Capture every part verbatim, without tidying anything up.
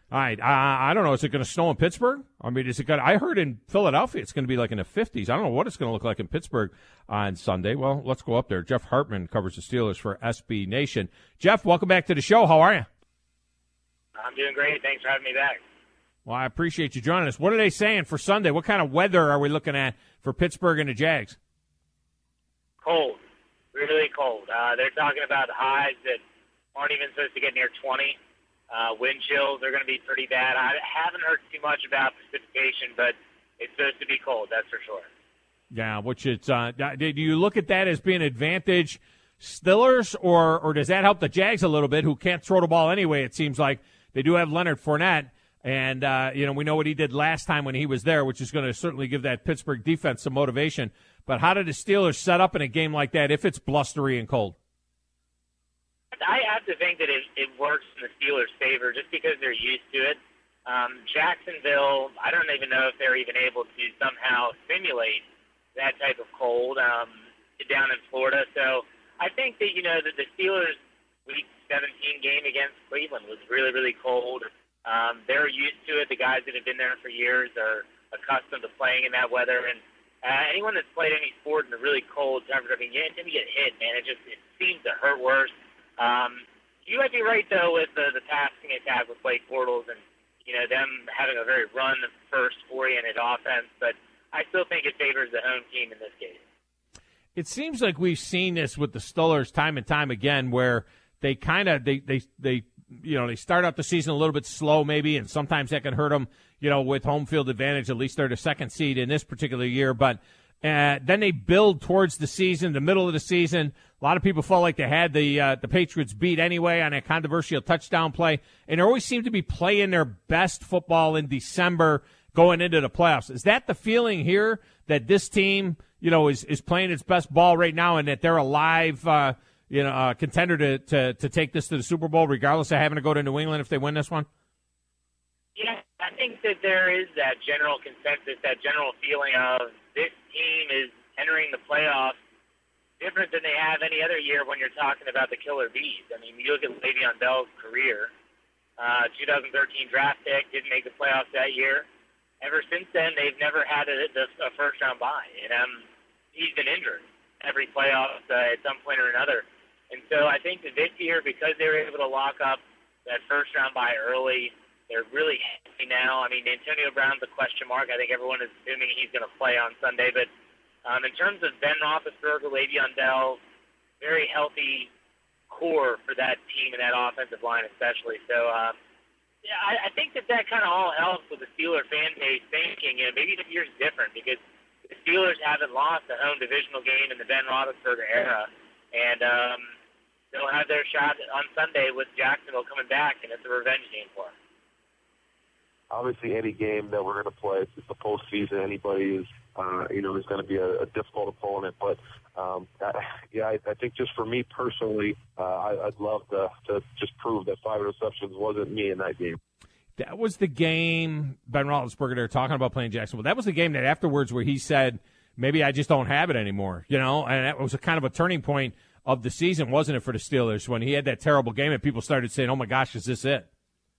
All right. Uh, I don't know. Is it going to snow in Pittsburgh? I mean, is it going to, I heard in Philadelphia it's going to be like in the fifties. I don't know what it's going to look like in Pittsburgh on Sunday. Well, let's go up there. Jeff Hartman covers the Steelers for S B Nation. Jeff, welcome back to the show. How are you? I'm doing great. Thanks for having me back. Well, I appreciate you joining us. What are they saying for Sunday? What kind of weather are we looking at for Pittsburgh and the Jags? Cold. Really cold. Uh, they're talking about highs that aren't even supposed to get near twenty. Uh, wind chills are going to be pretty bad. I haven't heard too much about precipitation, but it's supposed to be cold, that's for sure. Yeah, which it's, uh, do you look at that as being an advantage Steelers, or, or does that help the Jags a little bit, who can't throw the ball anyway? It seems like they do have Leonard Fournette, and, uh, you know, we know what he did last time when he was there, which is going to certainly give that Pittsburgh defense some motivation. But how did the Steelers set up in a game like that if it's blustery and cold? I have to think that it, it works in the Steelers' favor just because they're used to it. Um, Jacksonville, I don't even know if they're even able to somehow simulate that type of cold um, down in Florida. So I think that, you know, that the Steelers' Week seventeen game against Cleveland was really, really cold. Um, they're used to it. The guys that have been there for years are accustomed to playing in that weather. And uh, anyone that's played any sport in a really cold temperature, I mean, you tend to get hit, man. It just it seems to hurt worse. Um, you might be right, though, with the, the passing attack with Blake Bortles and, you know, them having a very run-first-oriented offense. But I still think it favors the home team in this case. It seems like we've seen this with the Steelers time and time again, where they kind of, they, they, they, you know, they start out the season a little bit slow maybe, and sometimes that can hurt them, you know, with home field advantage. At least they're the second seed in this particular year. But uh, then they build towards the season, the middle of the season. A lot of people felt like they had the uh, the Patriots beat anyway on a controversial touchdown play, and they always seem to be playing their best football in December going into the playoffs. Is that the feeling here, that this team, you know, is, is playing its best ball right now, and that they're a live, uh, you know, uh, contender to, to to take this to the Super Bowl, regardless of having to go to New England if they win this one? Yeah, I think that there is that general consensus, that general feeling of this team is entering the playoffs different than they have any other year when you're talking about the killer bees. I mean, you look at Le'Veon Bell's career, uh, twenty thirteen draft pick, didn't make the playoffs that year. Ever since then, they've never had a, a first-round bye, and um, he's been injured every playoff uh, at some point or another. And so I think that this year, because they were able to lock up that first-round bye early, they're really happy now. I mean, Antonio Brown's a question mark. I think everyone is assuming he's going to play on Sunday, but Um, in terms of Ben Roethlisberger, Le'Veon Bell, very healthy core for that team and that offensive line especially. So, um, yeah, I, I think that that kind of all helps with the Steeler fan base thinking, you know, maybe the year's different because the Steelers haven't lost a home divisional game in the Ben Roethlisberger era, and um, they'll have their shot on Sunday with Jacksonville coming back, and it's a revenge game for them. Obviously, any game that we're going to play, it's the postseason. Anybody is, uh, you know, is going to be a, a difficult opponent. But um, I, yeah, I, I think just for me personally, uh, I, I'd love to, to just prove that five interceptions wasn't me in that game. That was the game, Ben Roethlisberger, they're talking about playing Jacksonville. That was the game that afterwards where he said, maybe I just don't have it anymore, you know, and that was a kind of a turning point of the season, wasn't it, for the Steelers, when he had that terrible game and people started saying, oh, my gosh, is this it?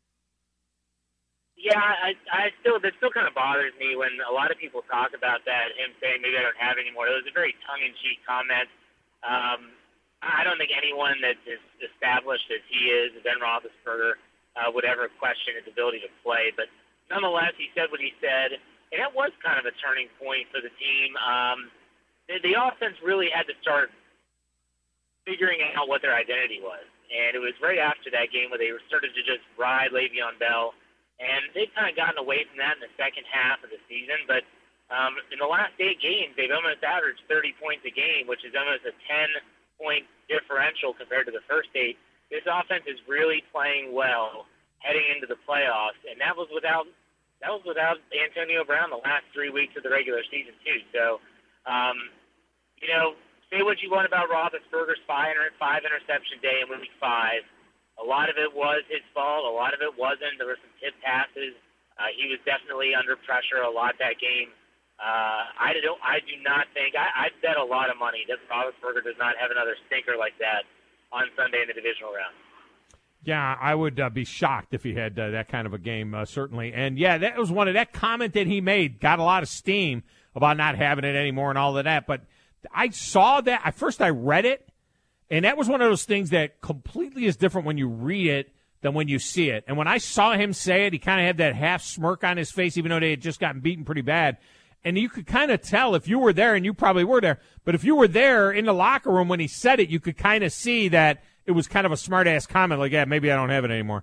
Yeah, I, I still that still kind of bothers me when a lot of people talk about that, him saying maybe I don't have it anymore. It was a very tongue-in-cheek comment. Um, I don't think anyone that's as established as he is, Ben Roethlisberger, uh, would ever question his ability to play. But nonetheless, he said what he said, and that was kind of a turning point for the team. Um, the, the offense really had to start figuring out what their identity was, and it was right after that game where they started to just ride Le'Veon Bell. And they've kind of gotten away from that in the second half of the season. But um, in the last eight games, they've almost averaged thirty points a game, which is almost a ten-point differential compared to the first eight. This offense is really playing well heading into the playoffs, and that was without that was without Antonio Brown the last three weeks of the regular season too. So, um, you know, say what you want about Roethlisberger's five, five interception day in week five. A lot of it was his fault. A lot of it wasn't. There were some tip passes. Uh, he was definitely under pressure a lot that game. Uh, I don't. I do not think. I, I'd bet a lot of money that Roethlisberger does not have another stinker like that on Sunday in the divisional round. Yeah, I would uh, be shocked if he had uh, that kind of a game, uh, certainly. And, yeah, that was one of that comment that he made, got a lot of steam about not having it anymore and all of that. But I saw that. At first I read it, and that was one of those things that completely is different when you read it than when you see it. And when I saw him say it, he kind of had that half smirk on his face, even though they had just gotten beaten pretty bad. And you could kind of tell if you were there, and you probably were there, but if you were there in the locker room when he said it, you could kind of see that it was kind of a smart-ass comment, like, yeah, maybe I don't have it anymore.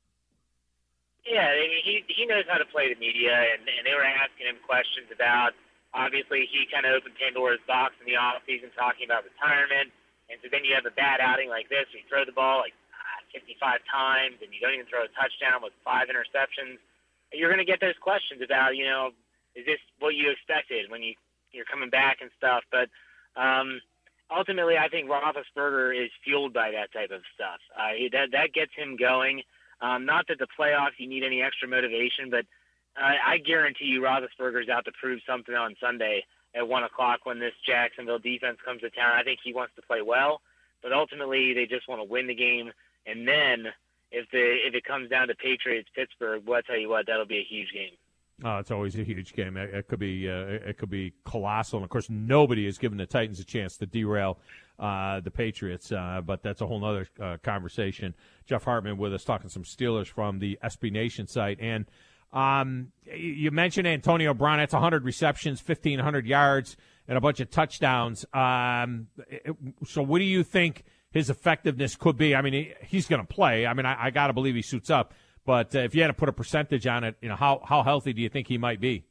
Yeah, I mean, he he knows how to play the media, and, and they were asking him questions about, obviously, he kind of opened Pandora's box in the offseason talking about retirement, and so then you have a bad outing like this, where you throw the ball like fifty-five times, and you don't even throw a touchdown with five interceptions. You're going to get those questions about, you know, is this what you expected when you, you're coming back and stuff? But um, ultimately, I think Roethlisberger is fueled by that type of stuff. Uh, that, that gets him going. Um, not that the playoffs, you need any extra motivation, but uh, I guarantee you Roethlisberger's out to prove something on Sunday at one o'clock when this Jacksonville defense comes to town. I think he wants to play well, but ultimately they just want to win the game. And then if the if it comes down to Patriots-Pittsburgh, well, I'll tell you what, that'll be a huge game. Oh, it's always a huge game. It, it could be uh, it could be colossal. And, of course, nobody has given the Titans a chance to derail uh, the Patriots, uh, but that's a whole other uh, conversation. Jeff Hartman with us talking some Steelers from the S B Nation site. And um, you mentioned Antonio Brown. That's one hundred receptions, fifteen hundred yards, and a bunch of touchdowns. Um, it, so what do you think his effectiveness could be? I mean, he, he's going to play. I mean, I, I got to believe he suits up. But uh, if you had to put a percentage on it, you know, how how healthy do you think he might be?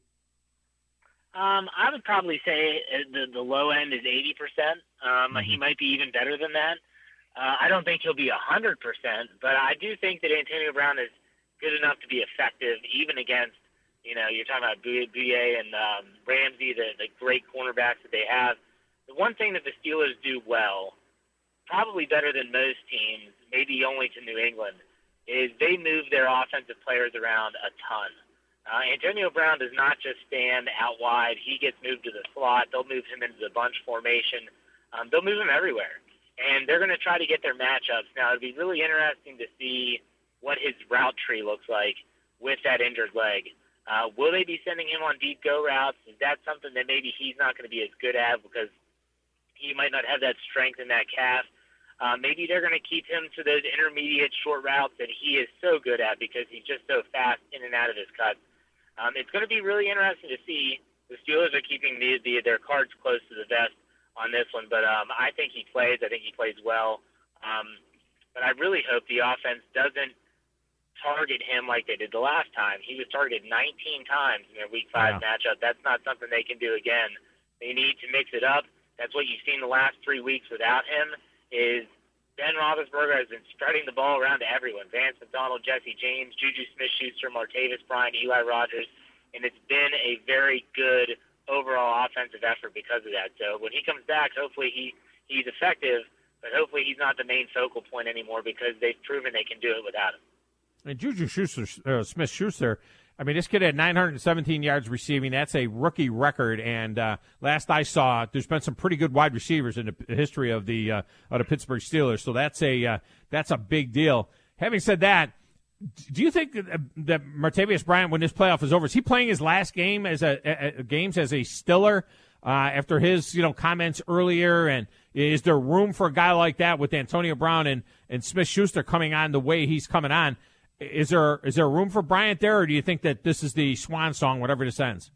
Um, I would probably say the the low end is eighty percent. Um, mm-hmm. He might be even better than that. Uh, I don't think he'll be one hundred percent, but I do think that Antonio Brown is good enough to be effective, even against, you know, you're talking about B A and um, Ramsey, the, the great cornerbacks that they have. The one thing that the Steelers do well, probably better than most teams, maybe only to New England, is they move their offensive players around a ton. Uh, Antonio Brown does not just stand out wide. He gets moved to the slot. They'll move him into the bunch formation. Um, they'll move him everywhere. And they're going to try to get their matchups. Now, it'd be really interesting to see what his route tree looks like with that injured leg. Uh, will they be sending him on deep go routes? Is that something that maybe he's not going to be as good at because he might not have that strength in that calf? Uh, maybe they're going to keep him to those intermediate short routes that he is so good at because he's just so fast in and out of his cuts. Um, it's going to be really interesting to see. The Steelers are keeping the, the, their cards close to the vest on this one, but um, I think he plays. I think he plays well. Um, but I really hope the offense doesn't target him like they did the last time. He was targeted nineteen times in their Week five yeah. matchup. That's not something they can do again. They need to mix it up. That's what you've seen the last three weeks without him. Is Ben Roethlisberger has been spreading the ball around to everyone. Vance McDonald, Jesse James, Juju Smith-Schuster, Martavis Bryant, Eli Rogers, and it's been a very good overall offensive effort because of that. So when he comes back, hopefully he, he's effective, but hopefully he's not the main focal point anymore because they've proven they can do it without him. And Juju Schuster, uh, Smith-Schuster, I mean, this kid had nine hundred seventeen yards receiving. That's a rookie record. And uh, last I saw, there's been some pretty good wide receivers in the history of the uh, of the Pittsburgh Steelers. So that's a uh, that's a big deal. Having said that, do you think that, that Martavis Bryant, when this playoff is over, is he playing his last game as a, a, a games as a Stiller uh, after his you know comments earlier? And is there room for a guy like that with Antonio Brown and and Smith-Schuster coming on the way he's coming on? Is there is there room for Bryant there, or do you think that this is the swan song, whatever this ends?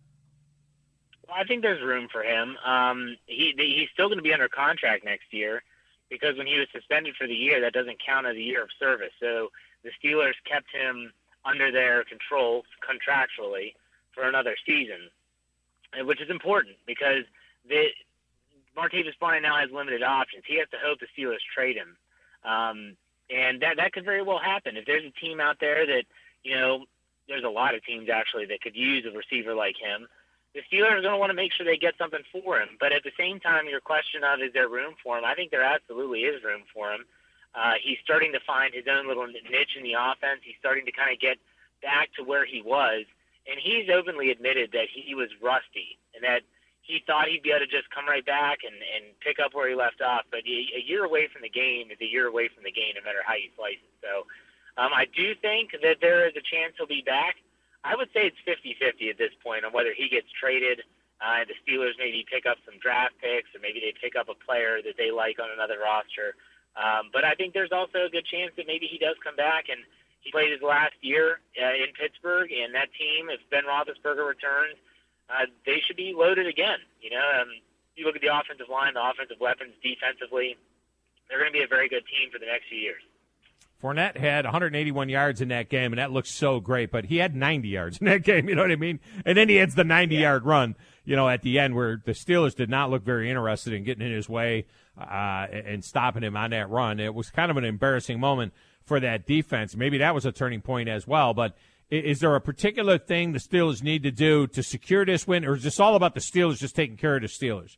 Well, I think there's room for him. Um, he he's still going to be under contract next year because when he was suspended for the year, that doesn't count as a year of service. So the Steelers kept him under their control contractually for another season, which is important because the Martavis Bryant now has limited options. He has to hope the Steelers trade him. Um, And that that could very well happen. If there's a team out there that, you know, there's a lot of teams actually that could use a receiver like him, the Steelers are going to want to make sure they get something for him. But at the same time, your question of is there room for him, I think there absolutely is room for him. Uh, he's starting to find his own little niche in the offense. He's starting to kind of get back to where he was. And he's openly admitted that he was rusty and that he thought he'd be able to just come right back and, and pick up where he left off. But a year away from the game is a year away from the game, no matter how you slice it. So Um, I do think that there is a chance he'll be back. I would say it's fifty-fifty at this point on whether he gets traded uh, and the Steelers maybe pick up some draft picks, or maybe they pick up a player that they like on another roster. Um, but I think there's also a good chance that maybe he does come back, and he played his last year uh, in Pittsburgh, and that team, if Ben Roethlisberger returns, uh, they should be loaded again. You know, um, you look at the offensive line, the offensive weapons defensively, they're going to be a very good team for the next few years. Fournette had one hundred eighty-one yards in that game, and that looks so great, but he had ninety yards in that game, you know what I mean? And then he has the ninety-yard yeah. run, you know, at the end where the Steelers did not look very interested in getting in his way uh, and stopping him on that run. It was kind of an embarrassing moment for that defense. Maybe that was a turning point as well, but is there a particular thing the Steelers need to do to secure this win, or is this all about the Steelers just taking care of the Steelers?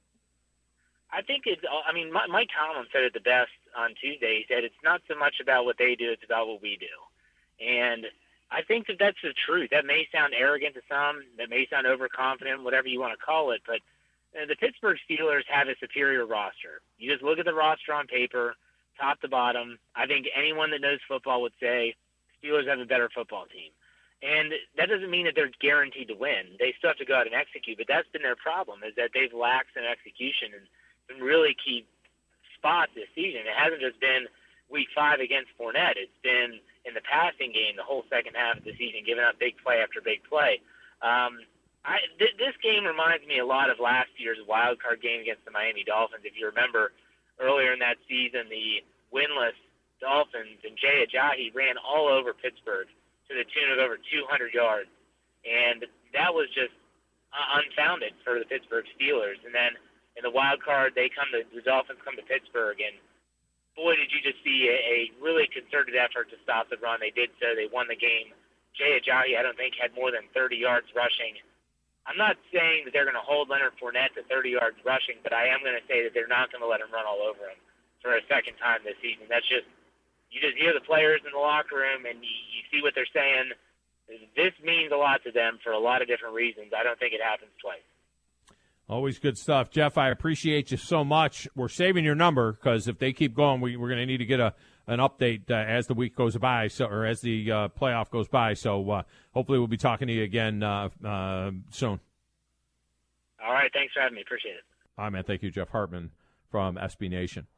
I think it's, I mean, Mike Tomlin said it the best on Tuesday. He said it's not so much about what they do, it's about what we do. And I think that that's the truth. That may sound arrogant to some, that may sound overconfident, whatever you want to call it, but uh, the Pittsburgh Steelers have a superior roster. You just look at the roster on paper, top to bottom. I think anyone that knows football would say Steelers have a better football team. And that doesn't mean that they're guaranteed to win. They still have to go out and execute, but that's been their problem, is that they've lacked in execution and some really key spots this season. It hasn't just been week five against Fournette. It's been in the passing game the whole second half of the season, giving up big play after big play. Um, I, th- this game reminds me a lot of last year's wild card game against the Miami Dolphins. If you remember, earlier in that season, the winless Dolphins and Jay Ajayi ran all over Pittsburgh to the tune of over two hundred yards. And that was just uh, unfounded for the Pittsburgh Steelers. And then in the wild card, they come to the Dolphins come to Pittsburgh, and boy, did you just see a, a really concerted effort to stop the run. They did so. They won the game. Jay Ajayi, I don't think, had more than thirty yards rushing. I'm not saying that they're going to hold Leonard Fournette to thirty yards rushing, but I am going to say that they're not going to let him run all over him for a second time this season. That's just, you just hear the players in the locker room, and you, you see what they're saying. This means a lot to them for a lot of different reasons. I don't think it happens twice. Always good stuff. Jeff, I appreciate you so much. We're saving your number because if they keep going, we, we're going to need to get a an update uh, as the week goes by, so or as the uh, playoff goes by. So uh, hopefully we'll be talking to you again uh, uh, soon. All right. Thanks for having me. Appreciate it. All right, man. Thank you, Jeff Hartman from S B Nation.